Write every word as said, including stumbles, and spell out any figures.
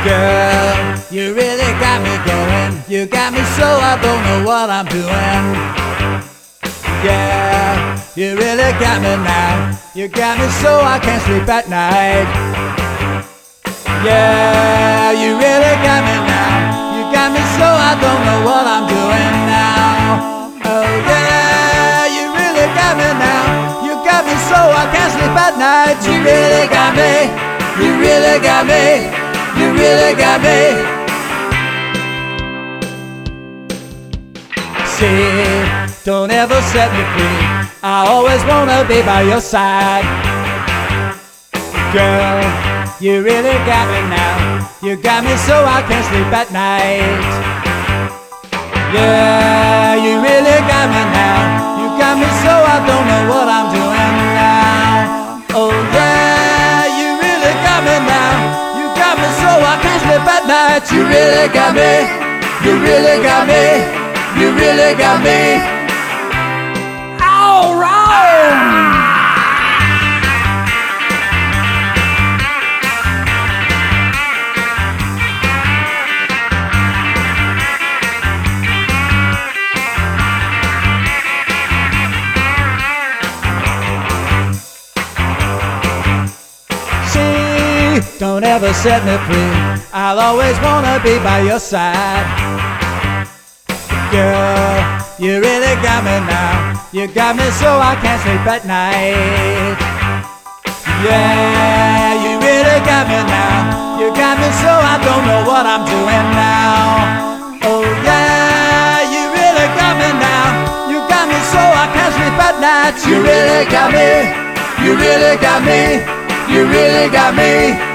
Girl, you really got me going. You got me so I don't know what I'm doing. Yeah, you really got me now. You got me so I can't sleep at night. Yeah, you really got me now. You got me so I don't know what I'm doing now. Oh yeah, you really got me now. You got me so I can't sleep at night. You really got me. You really got me. You really got me. See, don't ever set me free. I always wanna be by your side. Girl, you really got me now. You got me so I can't sleep at night. Yeah, you really got me now. You got me so I don't know what I'm doing now. Oh yeah, you really got me now. You got me so I can't sleep at night. You really got me. You really got me. You really got me. All right. Don't ever set me free. I'll always wanna be by your side. Girl, you really got me now. You got me so I can't sleep at night. Yeah, you really got me now. You got me so I don't know what I'm doing now. Oh yeah, you really got me now. You got me so I can't sleep at night. You really got me. You really got me. You really got me.